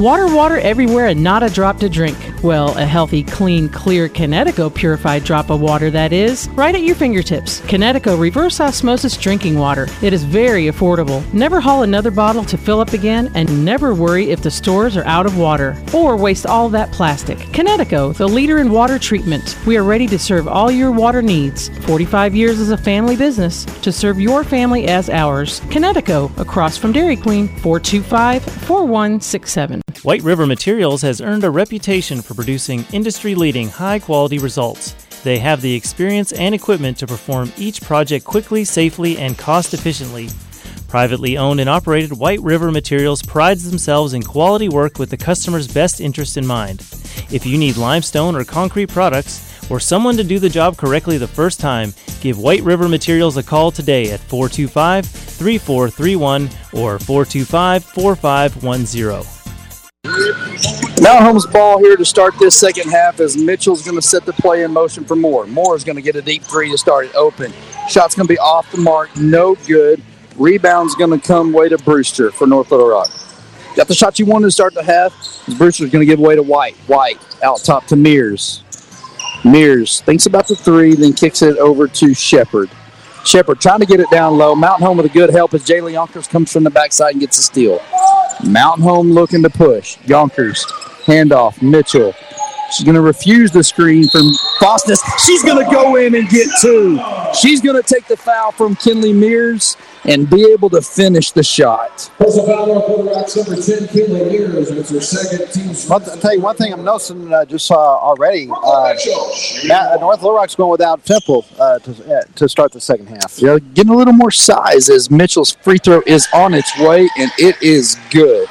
Water everywhere and not a drop to drink. Well, a healthy, clean, clear Kinetico purified drop of water, that is, right at your fingertips. Kinetico reverse osmosis drinking water. It is very affordable. Never haul another bottle to fill up again, and never worry if the stores are out of water or waste all that plastic. Kinetico, the leader in water treatment. We are ready to serve all your water needs. 45 years as a family business to serve your family as ours. Kinetico, across from Dairy Queen, 425-4167. White River Materials has earned a reputation for producing industry-leading, high-quality results. They have the experience and equipment to perform each project quickly, safely, and cost-efficiently. Privately owned and operated, White River Materials prides themselves in quality work with the customer's best interest in mind. If you need limestone or concrete products, or someone to do the job correctly the first time, give White River Materials a call today at 425-3431 or 425-4510. Mount Home's ball here to start this second half as Mitchell's going to set the play in motion for Moore. Moore's going to get a deep three to start it open. Shot's going to be off the mark, no good. Rebound's going to come way to Brewster for North Little Rock. Got the shot you wanted to start the half. Brewster's going to give away to White. White out top to Mears. Mears thinks about the three, then kicks it over to Shepard. Shepard trying to get it down low. Mountain Home with a good help as Jaylee Yonkers comes from the backside and gets a steal. Mountain Home looking to push. Yonkers, handoff, Mitchell. She's going to refuse the screen from Fosness. She's going to go in and get two. She's going to take the foul from Kinley Mears and be able to finish the shot. Personal foul, North Little Rock's number 10, Kinley Mears, and it's her second team's. I'll tell you one thing I'm noticing just already. North Little Rock's going without Temple to start the second half. Yeah, getting a little more size as Mitchell's free throw is on its way, and it is good.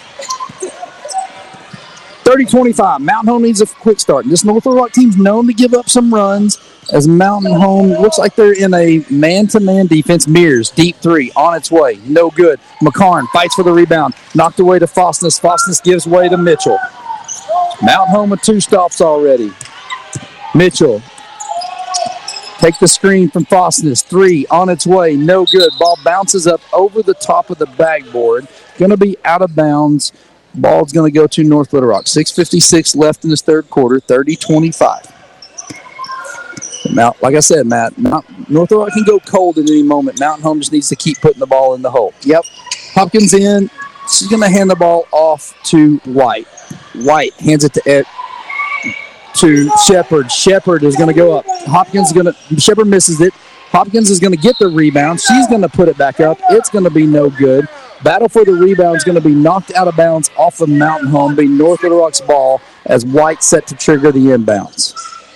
30-25. Mountain Home needs a quick start. This North Little Rock team's known to give up some runs as Mountain Home looks like they're in a man-to-man defense. Mears, deep three, on its way. No good. McCarn fights for the rebound. Knocked away to Fosness. Fosness gives way to Mitchell. Mountain Home with two stops already. Mitchell. Take the screen from Fosness. Three on its way. No good. Ball bounces up over the top of the backboard. Going to be out of bounds. Ball's going to go to North Little Rock. 6:56 left in this third quarter, 30-25. Now, like I said, Matt, North Little Rock can go cold at any moment. Mountain Home just needs to keep putting the ball in the hole. Yep. Hopkins in. She's going to hand the ball off to White. White hands it to Shepard. Shepard is going to go up. Shepard misses it. Hopkins is going to get the rebound. She's going to put it back up. It's going to be no good. Battle for the rebound is going to be knocked out of bounds off of Mountain Home, being North Little Rock's ball as White set to trigger the inbounds.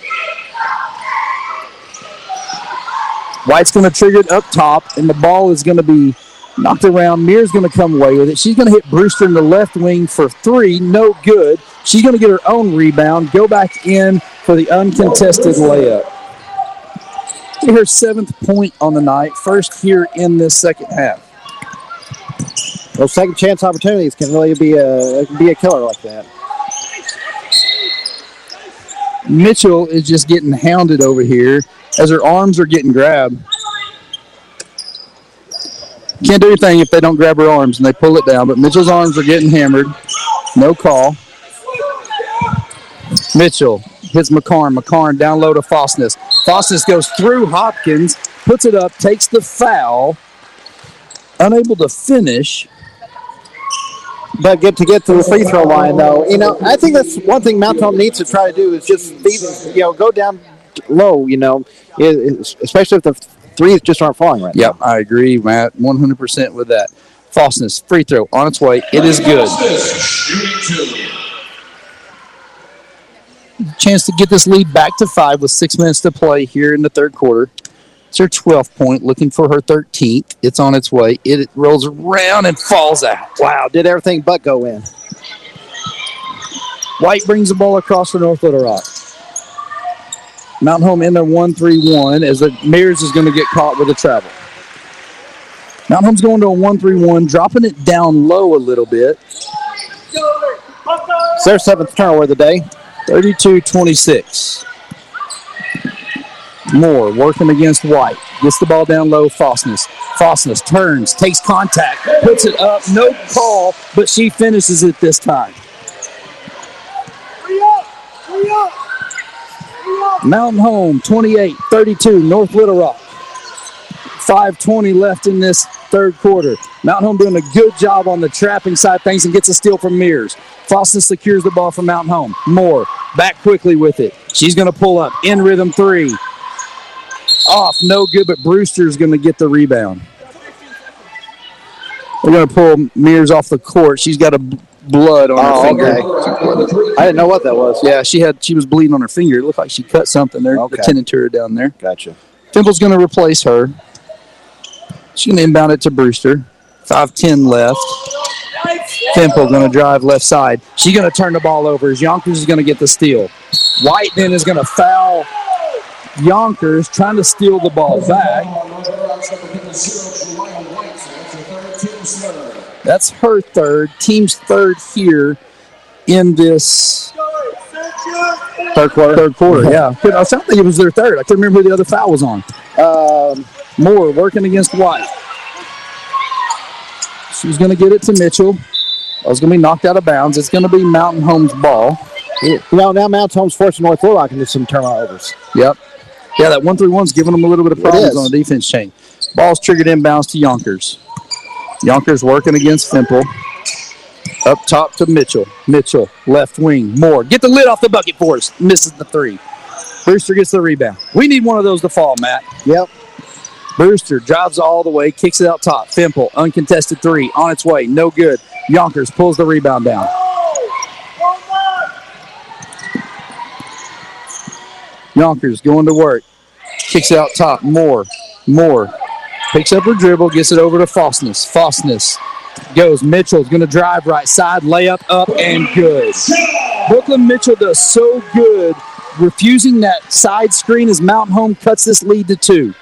White's going to trigger it up top, and the ball is going to be knocked around. Mears going to come away with it. She's going to hit Brewster in the left wing for three. No good. She's going to get her own rebound, go back in for the uncontested layup. Get her 7th point on the night, first here in this second half. Those second chance opportunities can really be a killer like that. Mitchell is just getting hounded over here as her arms are getting grabbed. Can't do anything if they don't grab her arms and they pull it down, but Mitchell's arms are getting hammered. No call. Mitchell hits McCarn. McCarn down low to Fosness. Fosness goes through Hopkins, puts it up, takes the foul. Unable to finish. But get to the free throw line, though. I think that's one thing Mountain Home needs to try to do is just go down low, especially if the threes just aren't falling right now. Yep, I agree, Matt, 100% with that. Fosness, free throw on its way. It is good. Chance to get this lead back to 5 with 6 minutes to play here in the third quarter. It's her 12th point, looking for her 13th. It's on its way. It rolls around and falls out. Wow, did everything but go in. White brings the ball across for North Little Rock. Mountain Home in their 1-3-1 as the Mears is going to get caught with a travel. Mountain Home's going to a 1-3-1, dropping it down low a little bit. It's their 7th turnover of the day. 32-26. Moore working against White. Gets the ball down low. Fosness turns, takes contact, puts it up. No call, but she finishes it this time. Mountain Home 28-32, North Little Rock. 5:20 left in this third quarter. Mountain Home doing a good job on the trapping side of things and gets a steal from Mears. Fosness secures the ball from Mountain Home. Moore back quickly with it. She's going to pull up. In rhythm three. Off, no good, but Brewster's going to get the rebound. We're going to pull Mears off the court. She's got a blood on her finger. Okay. I didn't know what that was. Yeah, she was bleeding on her finger. It looked like she cut something there. Okay. Attending to her down there. Gotcha. Fimple's going to replace her. She's going to inbound it to Brewster. 5:10 left. Fimple going to drive left side. She's going to turn the ball over as Yonkers is going to get the steal. White then is going to foul Yonkers, trying to steal the ball back. That's her third. Team's third here in this Third quarter. Yeah. I think it was their third. I couldn't remember who the other foul was on. Moore working against White. She's going to get it to Mitchell. It's going to be knocked out of bounds. It's going to be Mountain Home's ball. Now Mountain Home's forcing North Little Rock into some turnovers. Yep. Yeah, that 1-3-1's giving them a little bit of problems on the defense chain. Ball's triggered inbounds to Yonkers. Yonkers working against Fimple. Up top to Mitchell. Mitchell, left wing. Moore. Get the lid off the bucket for us. Misses the three. Brewster gets the rebound. We need one of those to fall, Matt. Yep. Brewster drives all the way, kicks it out top. Fimple, uncontested three, on its way, no good. Yonkers pulls the rebound down. Yonkers going to work. Kicks it out top. Moore picks up her dribble, gets it over to Fosness. Fosness goes. Mitchell's going to drive right side, layup up and good. Brooklyn Mitchell does so good refusing that side screen as Mountain Home cuts this lead to 2.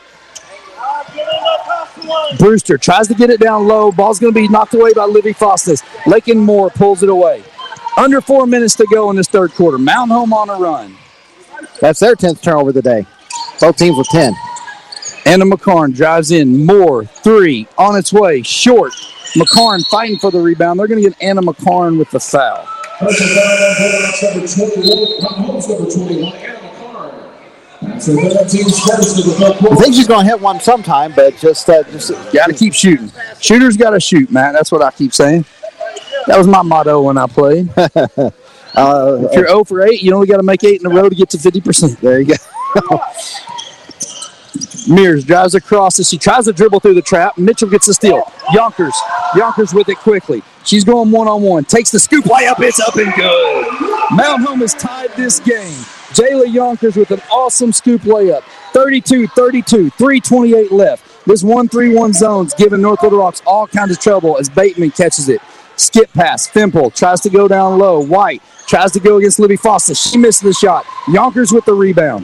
Brewster tries to get it down low. Ball's going to be knocked away by Livy Fosness. Lakin Moore pulls it away. Under 4 minutes to go in this third quarter. Mountain Home on a run. That's their 10th turnover of the day. Both teams with 10. Anna McCarn drives in. Moore, three, on its way, short. McCarn fighting for the rebound. They're going to get Anna McCarn with the foul. Personal foul, that's number 21. Mountain Home's number 21, Anna McCarn. That's the third team's first of the third quarter. I think she's going to hit one sometime, but just got to keep shooting. Shooters got to shoot, Matt. That's what I keep saying. That was my motto when I played. If you're 0 for 8, you only got to make 8 in a row to get to 50%. There you go. Mears drives across as she tries to dribble through the trap. Mitchell gets the steal. Yonkers with it quickly. She's going one-on-one. Takes the scoop layup. It's up and good. Mountain Home has tied this game. Jayla Yonkers with an awesome scoop layup. 32-32, 3:28 left. This 1-3-1 zone's giving North Little Rocks all kinds of trouble as Bateman catches it. Skip pass. Fimple tries to go down low. White tries to go against Libby Foster. She misses the shot. Yonkers with the rebound.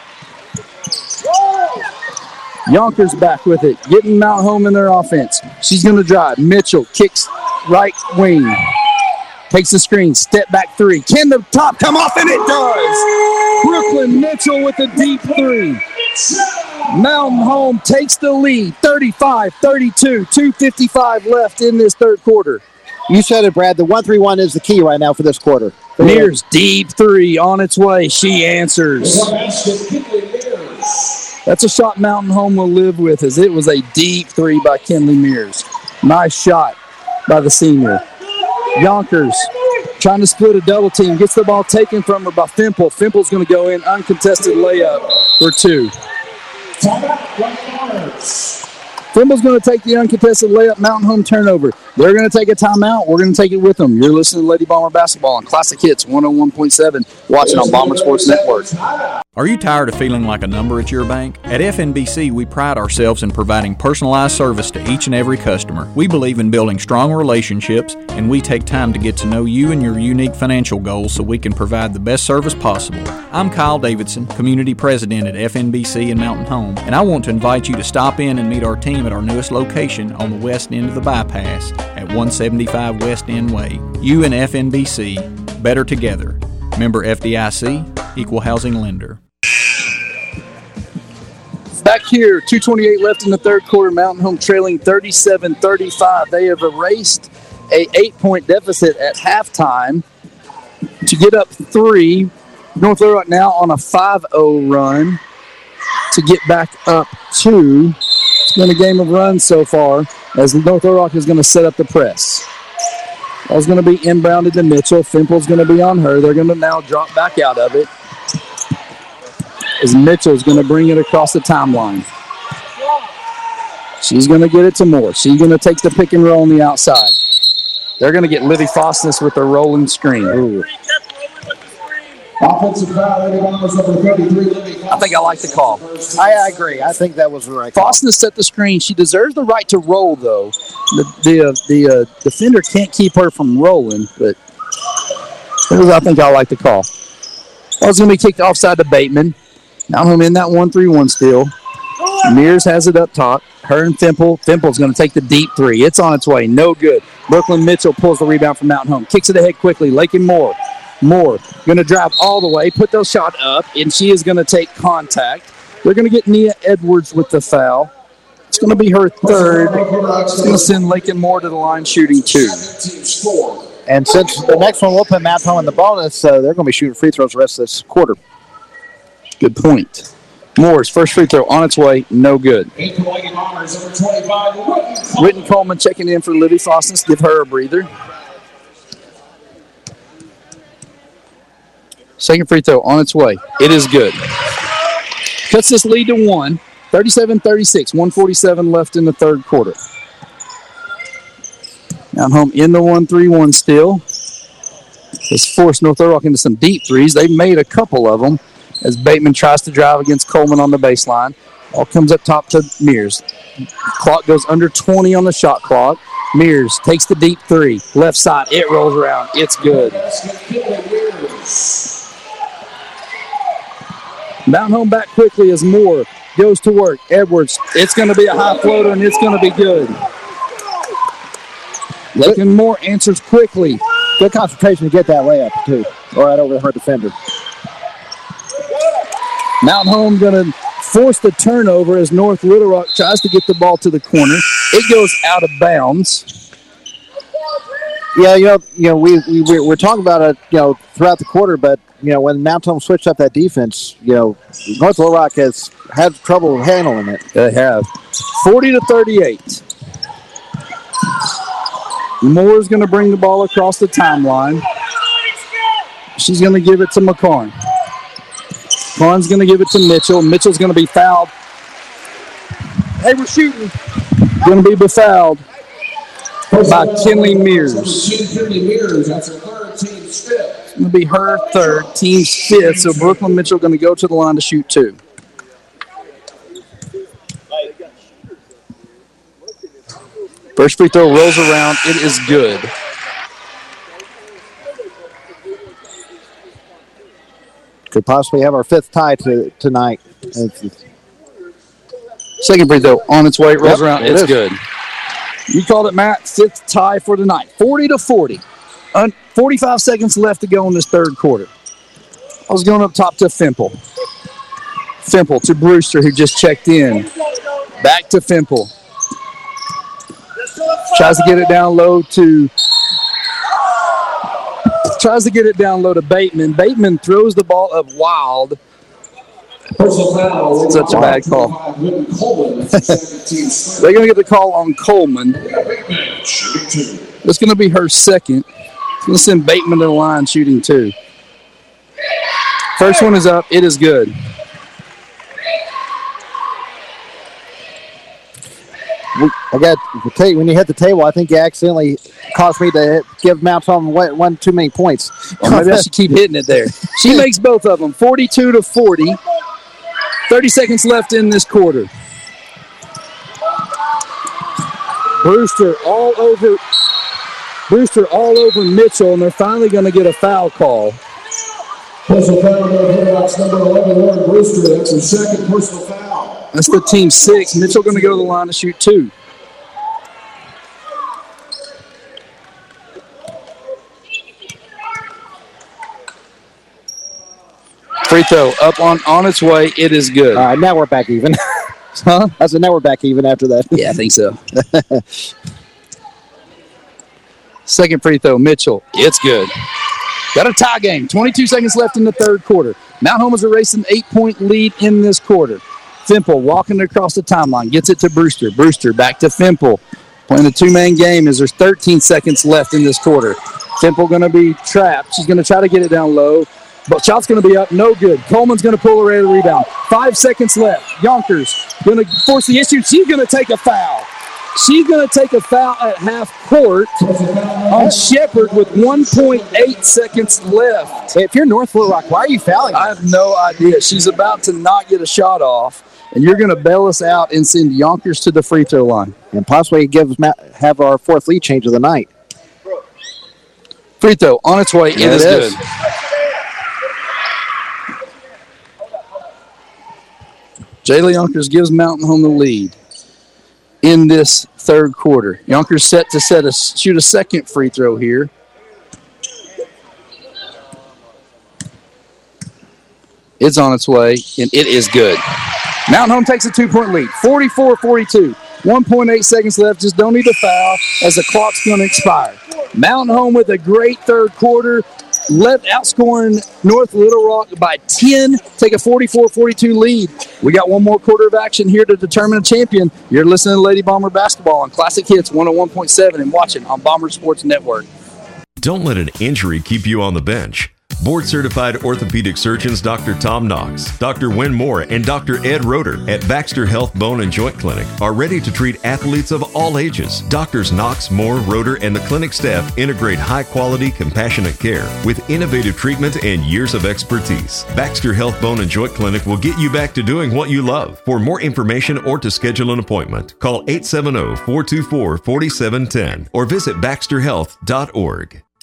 Yonkers back with it, getting Mountain Home in their offense. She's going to drive. Mitchell kicks right wing. Takes the screen. Step back three. Can the top come off? And it does. Brooklyn Mitchell with a deep three. Mountain Home takes the lead. 35-32. 2:55 left in this third quarter. You said it, Brad. The 1-3-1 is the key right now for this quarter. Mears deep three on its way. She answers. That's a shot Mountain Home will live with, as it was a deep three by Kinley Mears. Nice shot by the senior. Yonkers trying to split a double team. Gets the ball taken from her by Fimple. Fimple's going to go in. Uncontested layup for 2. Fimble's going to take the uncontested layup. Mountain Home turnover. They're going to take a timeout. We're going to take it with them. You're listening to Lady Bomber Basketball on Classic Hits 101.7, watching on Bomber Sports Network. Are you tired of feeling like a number at your bank? At FNBC, we pride ourselves in providing personalized service to each and every customer. We believe in building strong relationships, and we take time to get to know you and your unique financial goals so we can provide the best service possible. I'm Kyle Davidson, Community President at FNBC and Mountain Home, and I want to invite you to stop in and meet our team at our newest location on the west end of the bypass at 175 West End Way. You and FNBC, better together. Member FDIC, Equal Housing Lender. Back here, 2:28 left in the third quarter. Mountain Home trailing 37-35. They have erased a 8-point deficit at halftime to get up 3. North Little Rock now on a 5-0 run to get back up 2. It's been a game of runs so far as North Little Rock is going to set up the press. Ball's going to be inbounded to Mitchell. Fimple's going to be on her. They're going to now drop back out of it as Mitchell's going to bring it across the timeline. She's going to get it to Moore. She's going to take the pick and roll on the outside. They're going to get Livy Fosness with the rolling screen. Ooh. Offensive foul, number 33, Livy. I think I like the call. I agree. I think that was the right call. Fosness set the screen. She deserves the right to roll, though. The defender can't keep her from rolling, but I think I like the call. Ball's going to be kicked offside to Bateman. Now I'm in that 1-3-1 still. Mears has it up top. Her and Fimple. Fimple's going to take the deep 3. It's on its way. No good. Brooklyn Mitchell pulls the rebound from Mountain Home. Kicks it ahead quickly. Lakin Moore. Moore going to drive all the way. Put those shot up, and she is going to take contact. They're going to get Nia Edwards with the foul. It's going to be her third. It's going to send Lakin Moore to the line shooting 2. And since the next one will put Mountain Home in the bonus, they're going to be shooting free throws the rest of this quarter. Good point. Moore's first free throw on its way, no good. Whitten Coleman checking in for Livy Fosness. Give her a breather. Second free throw on its way. It is good. Cuts this lead to 1. 37-36. 1:47 left in the third quarter. Mountain Home in the 1-3-1 still. Has forced North Little Rock into some deep threes. They've made a couple of them as Bateman tries to drive against Coleman on the baseline. Ball comes up top to Mears. Clock goes under 20 on the shot clock. Mears takes the deep 3. Left side. It rolls around. It's good. Mountain Home back quickly as Moore goes to work. Edwards. It's going to be a high floater, and it's going to be good. Lakin Moore answers quickly. Good concentration to get that layup, too. Right over her defender. Mountain Home going to force the turnover as North Little Rock tries to get the ball to the corner. It goes out of bounds. Yeah, we're talking about it, throughout the quarter, but when Mountain Home switched up that defense, North Little Rock has had trouble handling it. They have. 40-38. Moore's going to bring the ball across the timeline. She's going to give it to McCarn. McCarn's going to give it to Mitchell. Mitchell's going to be fouled. Hey, we're shooting. Going to be befouled by Kinley Mears. That's her third, team's fifth. It's going to be her third, team's fifth. So Brooklyn Mitchell going to go to the line to shoot 2. First free throw rolls around. It is good. Could possibly have our 5th tie tonight. Second free throw on its way. It rolls around. It's good. You called it, Matt. 5th tie for the night. 40-40. 45 seconds left to go in this third quarter. I was going up top to Fimple. Fimple to Brewster, who just checked in. Back to Fimple. Tries to get it down low to Bateman. Bateman throws the ball up wild. Such a bad call. They're going to get the call on Coleman. It's going to be her second. It's going to send Bateman to the line shooting 2. First one is up. It is good. When you hit the table, I think you accidentally caused me to give Mountain Home one too many points. Well, maybe I should keep hitting it there. She makes both of them, 42-40. 30 seconds left in this quarter. Brewster all over Mitchell, and they're finally going to get a foul call. Personal foul, number 11, Lauren Brewster. That's her second personal foul. That's the team 6. Mitchell going to go to the line to shoot 2. Free throw up on its way. It is good. All right, now we're back even. Huh? I said, now we're back even after that. Yeah, I think so. Second free throw, Mitchell. It's good. Got a tie game. 22 seconds left in the third quarter. Mount Home is erasing an 8-point lead in this quarter. Fimple walking across the timeline. Gets it to Brewster. Brewster back to Fimple. Playing a two-man game as there's 13 seconds left in this quarter. Fimple going to be trapped. She's going to try to get it down low. But shot's going to be up. No good. Coleman's going to pull away the rebound. 5 seconds left. Yonkers going to force the issue. She's going to take a foul. She's going to take a foul at half court on Shepherd with 1.8 seconds left. Hey, if you're North Little Rock, why are you fouling? I have no idea. She's about to not get a shot off, and you're going to bail us out and send Yonkers to the free throw line. And possibly have our fourth lead change of the night. Free throw on its way. It is good. Jayla Yonkers gives Mountain Home the lead in this third quarter. Yonkers set to shoot a second free throw here. It's on its way, and it is good. Mountain Home takes a 2-point lead, 44-42. 1.8 seconds left. Just don't need a foul as the clock's going to expire. Mountain Home with a great third quarter. Outscoring North Little Rock by 10, take a 44-42 lead. We got one more quarter of action here to determine a champion. You're listening to Lady Bomber Basketball on Classic Hits 101.7 and watching on Bomber Sports Network. Don't let an injury keep you on the bench. Board-certified orthopedic surgeons Dr. Tom Knox, Dr. Wynn Moore, and Dr. Ed Roeder at Baxter Health Bone and Joint Clinic are ready to treat athletes of all ages. Doctors Knox, Moore, Roeder, and the clinic staff integrate high-quality, compassionate care with innovative treatment and years of expertise. Baxter Health Bone and Joint Clinic will get you back to doing what you love. For more information or to schedule an appointment, call 870-424-4710 or visit baxterhealth.org.